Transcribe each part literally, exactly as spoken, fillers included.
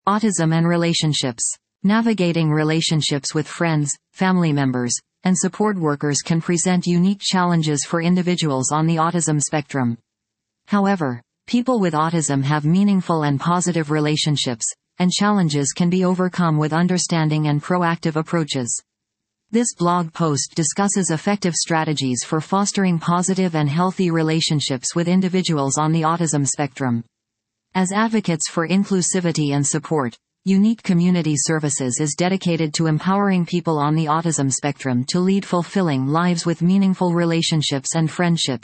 Autism and relationships. Navigating relationships with friends, family members, and support workers can present unique challenges for individuals on the autism spectrum. However, people with autism have meaningful and positive relationships, and challenges can be overcome with understanding and proactive approaches. This blog post discusses effective strategies for fostering positive and healthy relationships with individuals on the autism spectrum. As advocates for inclusivity and support, Unique Community Services is dedicated to empowering people on the autism spectrum to lead fulfilling lives with meaningful relationships and friendships.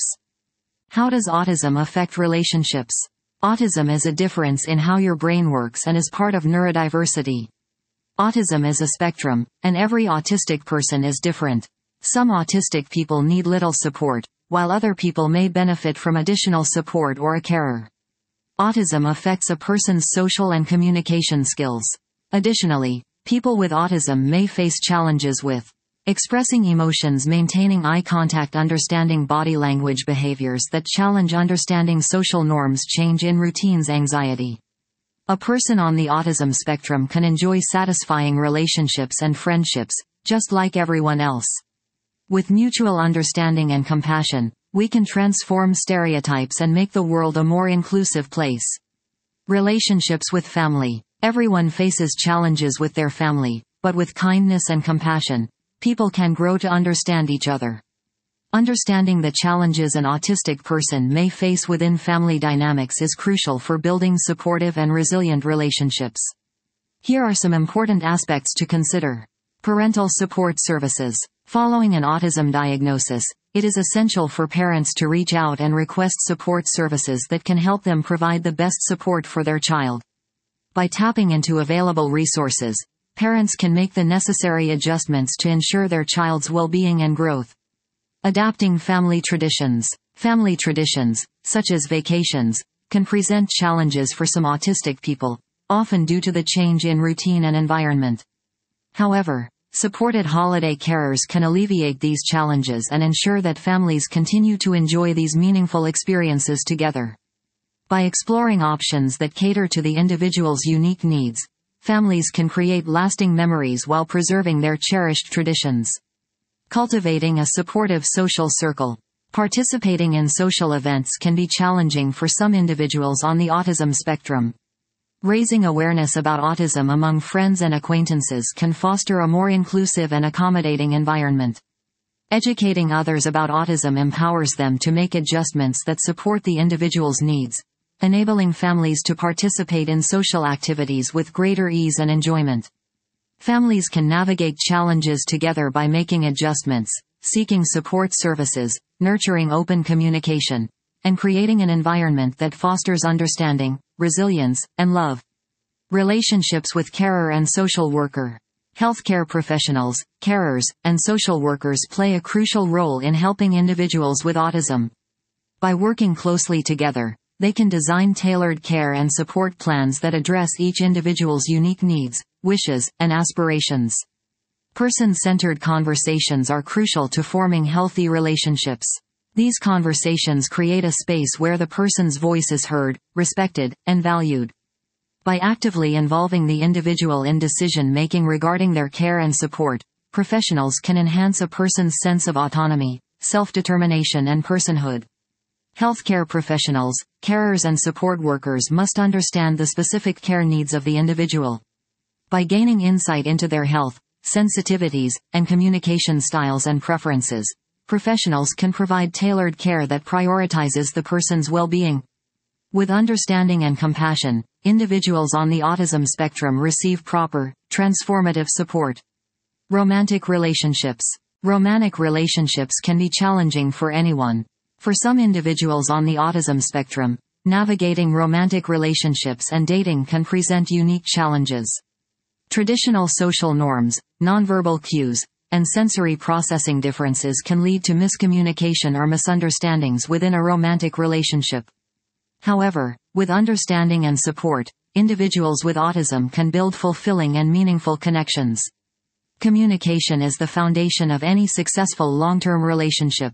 How does autism affect relationships? Autism is a difference in how your brain works and is part of neurodiversity. Autism is a spectrum, and every autistic person is different. Some autistic people need little support, while other people may benefit from additional support or a carer. Autism affects a person's social and communication skills. Additionally, people with autism may face challenges with expressing emotions, maintaining eye contact, understanding body language, behaviors that challenge understanding social norms, change in routines, anxiety. A person on the autism spectrum can enjoy satisfying relationships and friendships, just like everyone else. With mutual understanding and compassion, we can transform stereotypes and make the world a more inclusive place. Relationships with family. Everyone faces challenges with their family, but with kindness and compassion, people can grow to understand each other. Understanding the challenges an autistic person may face within family dynamics is crucial for building supportive and resilient relationships. Here are some important aspects to consider. Parental support services. Following an autism diagnosis, it is essential for parents to reach out and request support services that can help them provide the best support for their child. By tapping into available resources, parents can make the necessary adjustments to ensure their child's well-being and growth. Adapting family traditions. Family traditions, such as vacations, can present challenges for some autistic people, often due to the change in routine and environment. However, supported holiday carers can alleviate these challenges and ensure that families continue to enjoy these meaningful experiences together. By exploring options that cater to the individual's unique needs, families can create lasting memories while preserving their cherished traditions. Cultivating a supportive social circle. Participating in social events can be challenging for some individuals on the autism spectrum. Raising awareness about autism among friends and acquaintances can foster a more inclusive and accommodating environment. Educating others about autism empowers them to make adjustments that support the individual's needs, enabling families to participate in social activities with greater ease and enjoyment. Families can navigate challenges together by making adjustments, seeking support services, nurturing open communication, and creating an environment that fosters understanding, resilience, and love. Relationships with carer and social worker. Healthcare professionals, carers, and social workers play a crucial role in helping individuals with autism. By working closely together, they can design tailored care and support plans that address each individual's unique needs, wishes, and aspirations. Person-centered conversations are crucial to forming healthy relationships. These conversations create a space where the person's voice is heard, respected, and valued. By actively involving the individual in decision-making regarding their care and support, professionals can enhance a person's sense of autonomy, self-determination, and personhood. Healthcare professionals, carers, and support workers must understand the specific care needs of the individual. By gaining insight into their health, sensitivities, and communication styles and preferences, professionals can provide tailored care that prioritizes the person's well-being. With understanding and compassion, individuals on the autism spectrum receive proper, transformative support. Romantic relationships. Romantic relationships can be challenging for anyone. For some individuals on the autism spectrum, navigating romantic relationships and dating can present unique challenges. Traditional social norms, nonverbal cues, and sensory processing differences can lead to miscommunication or misunderstandings within a romantic relationship. However, with understanding and support, individuals with autism can build fulfilling and meaningful connections. Communication is the foundation of any successful long-term relationship.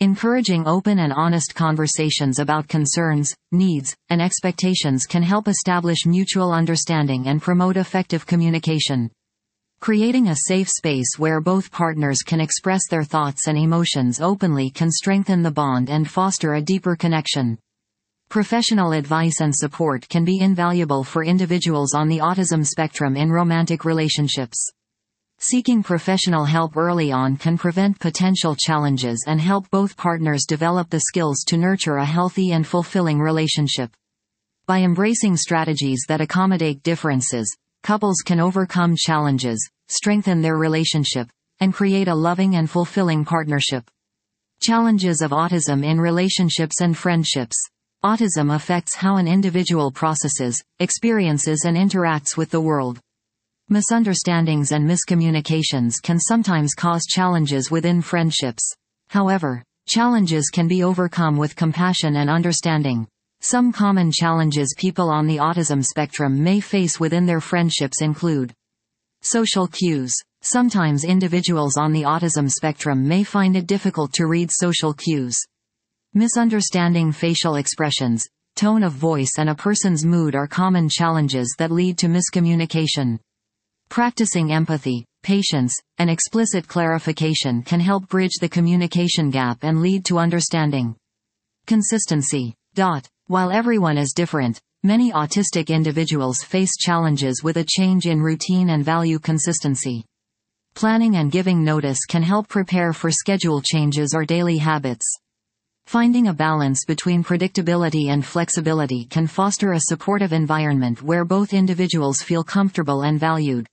Encouraging open and honest conversations about concerns, needs, and expectations can help establish mutual understanding and promote effective communication. Creating a safe space where both partners can express their thoughts and emotions openly can strengthen the bond and foster a deeper connection. Professional advice and support can be invaluable for individuals on the autism spectrum in romantic relationships. Seeking professional help early on can prevent potential challenges and help both partners develop the skills to nurture a healthy and fulfilling relationship. By embracing strategies that accommodate differences, couples can overcome challenges, strengthen their relationship, and create a loving and fulfilling partnership. Challenges of autism in relationships and friendships. Autism affects how an individual processes, experiences, and interacts with the world. Misunderstandings and miscommunications can sometimes cause challenges within friendships. However, challenges can be overcome with compassion and understanding. Some common challenges people on the autism spectrum may face within their friendships include social cues. Sometimes individuals on the autism spectrum may find it difficult to read social cues. Misunderstanding facial expressions, tone of voice, and a person's mood are common challenges that lead to miscommunication. Practicing empathy, patience, and explicit clarification can help bridge the communication gap and lead to understanding. Consistency. While everyone is different, many autistic individuals face challenges with a change in routine and value consistency. Planning and giving notice can help prepare for schedule changes or daily habits. Finding a balance between predictability and flexibility can foster a supportive environment where both individuals feel comfortable and valued.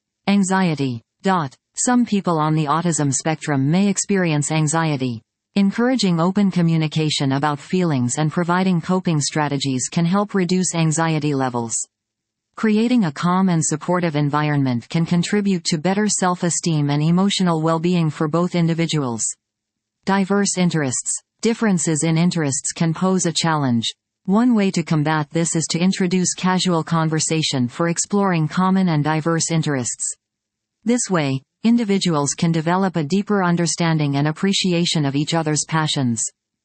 Anxiety. Some people on the autism spectrum may experience anxiety. Encouraging open communication about feelings and providing coping strategies can help reduce anxiety levels. Creating a calm and supportive environment can contribute to better self-esteem and emotional well-being for both individuals. Diverse interests. Differences in interests can pose a challenge. One way to combat this is to introduce casual conversation for exploring common and diverse interests. This way, individuals can develop a deeper understanding and appreciation of each other's passions.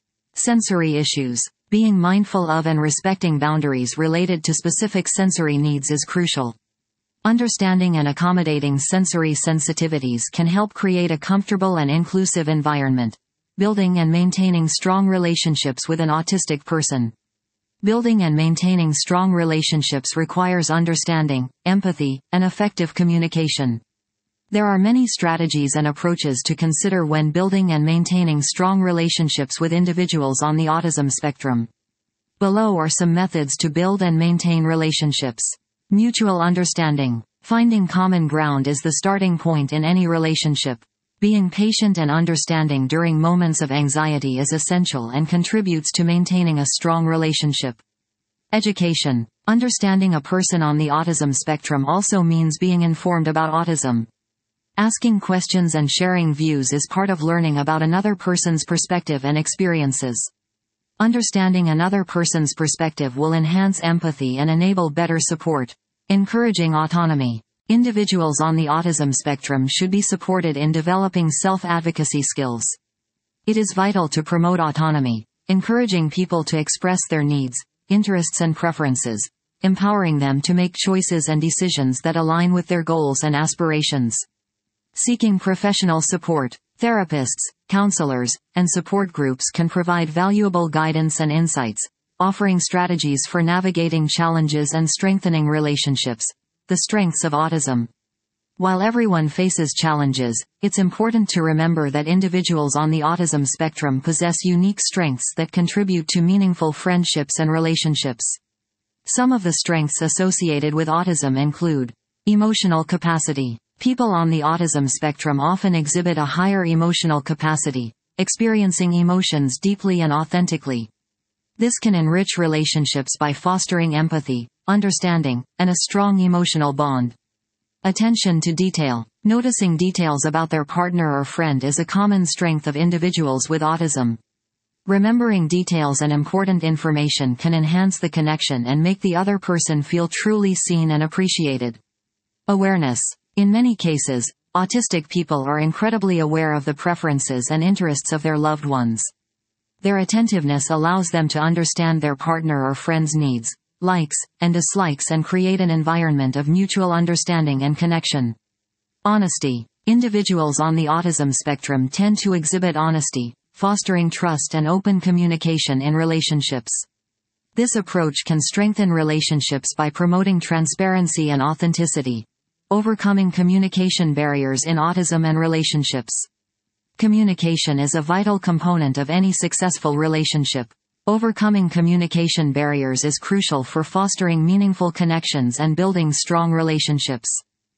Sensory issues. Being mindful of and respecting boundaries related to specific sensory needs is crucial. Understanding and accommodating sensory sensitivities can help create a comfortable and inclusive environment. Building and maintaining strong relationships with an autistic person. Building and maintaining strong relationships requires understanding, empathy, and effective communication. There are many strategies and approaches to consider when building and maintaining strong relationships with individuals on the autism spectrum. Below are some methods to build and maintain relationships. Mutual understanding. Finding common ground is the starting point in any relationship. Being patient and understanding during moments of anxiety is essential and contributes to maintaining a strong relationship. Education. Understanding a person on the autism spectrum also means being informed about autism. Asking questions and sharing views is part of learning about another person's perspective and experiences. Understanding another person's perspective will enhance empathy and enable better support. Encouraging autonomy. Individuals on the autism spectrum should be supported in developing self-advocacy skills. It is vital to promote autonomy, encouraging people to express their needs, interests and preferences, empowering them to make choices and decisions that align with their goals and aspirations. Seeking professional support. Therapists, counselors, and support groups can provide valuable guidance and insights, offering strategies for navigating challenges and strengthening relationships. The strengths of autism. While everyone faces challenges, it's important to remember that individuals on the autism spectrum possess unique strengths that contribute to meaningful friendships and relationships. Some of the strengths associated with autism include emotional capacity. People on the autism spectrum often exhibit a higher emotional capacity, experiencing emotions deeply and authentically. This can enrich relationships by fostering empathy, understanding, and a strong emotional bond. Attention to detail. Noticing details about their partner or friend is a common strength of individuals with autism. Remembering details and important information can enhance the connection and make the other person feel truly seen and appreciated. Awareness. In many cases, Autistic people are incredibly aware of the preferences and interests of their loved ones. Their attentiveness allows them to understand their partner or friend's needs, likes, and dislikes and create an environment of mutual understanding and connection. Honesty. Individuals on the autism spectrum tend to exhibit honesty, fostering trust and open communication in relationships. This approach can strengthen relationships by promoting transparency and authenticity, overcoming communication barriers in autism and relationships. Communication is a vital component of any successful relationship. Overcoming communication barriers is crucial for fostering meaningful connections and building strong relationships.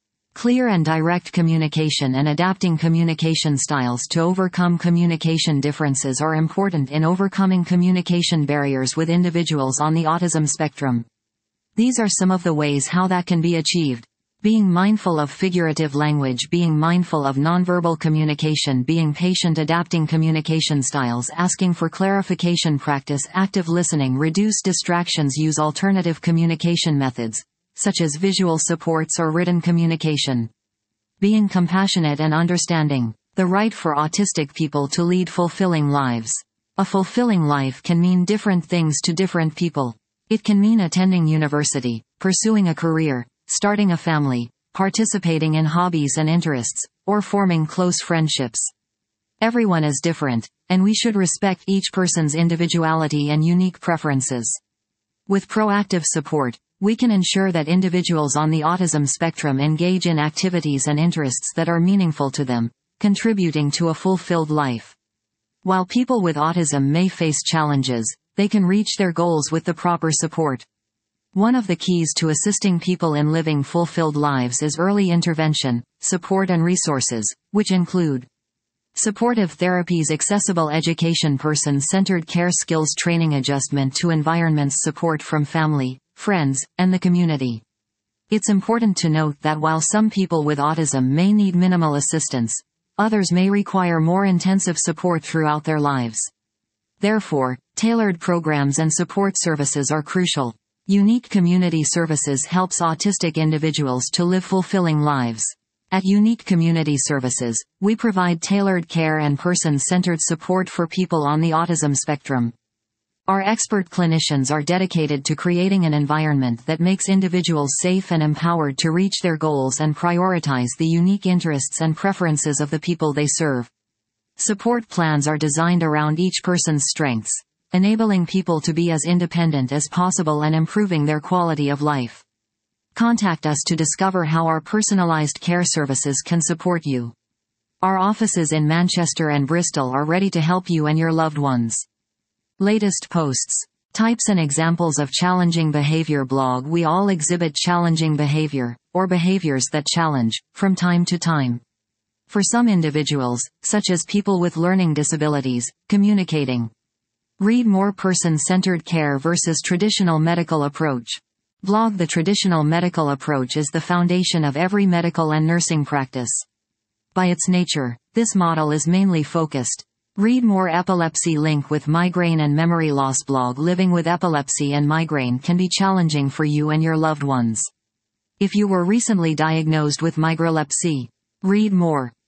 Clear and direct communication and adapting communication styles to overcome communication differences are important in overcoming communication barriers with individuals on the autism spectrum. These are some of the ways how that can be achieved. Being mindful of figurative language, being mindful of nonverbal communication, being patient, adapting communication styles, asking for clarification, practice active listening, reduce distractions, use alternative communication methods, such as visual supports or written communication. Being compassionate and understanding. The right for autistic people to lead fulfilling lives. A fulfilling life can mean different things to different people. It can mean attending university, pursuing a career, starting a family, participating in hobbies and interests, or forming close friendships. Everyone is different, and we should respect each person's individuality and unique preferences. With proactive support, we can ensure that individuals on the autism spectrum engage in activities and interests that are meaningful to them, contributing to a fulfilled life. While people with autism may face challenges, they can reach their goals with the proper support. One of the keys to assisting people in living fulfilled lives is early intervention, support and resources, which include supportive therapies, accessible education, person-centered care, skills training, adjustment to environments, support from family, friends, and the community. It's important to note that while some people with autism may need minimal assistance, others may require more intensive support throughout their lives. Therefore, tailored programs and support services are crucial. Unique Community Services helps autistic individuals to live fulfilling lives. At Unique Community Services, we provide tailored care and person-centered support for people on the autism spectrum. Our expert clinicians are dedicated to creating an environment that makes individuals safe and empowered to reach their goals and prioritize the unique interests and preferences of the people they serve. Support plans are designed around each person's strengths, enabling people to be as independent as possible and improving their quality of life. Contact us to discover how our personalized care services can support you. Our offices in Manchester and Bristol are ready to help you and your loved ones. Latest posts. Types and examples of challenging behavior. Blog. We all exhibit challenging behavior, or behaviors that challenge, from time to time. For some individuals, such as people with learning disabilities, communicating. Read more. Person-centered care versus traditional medical approach. Blog. The traditional medical approach is the foundation of every medical and nursing practice. By its nature, this model is mainly focused. Read more. Epilepsy link with migraine and memory loss. Blog. Living with epilepsy and migraine can be challenging for you and your loved ones. If you were recently diagnosed with migralepsy, read more.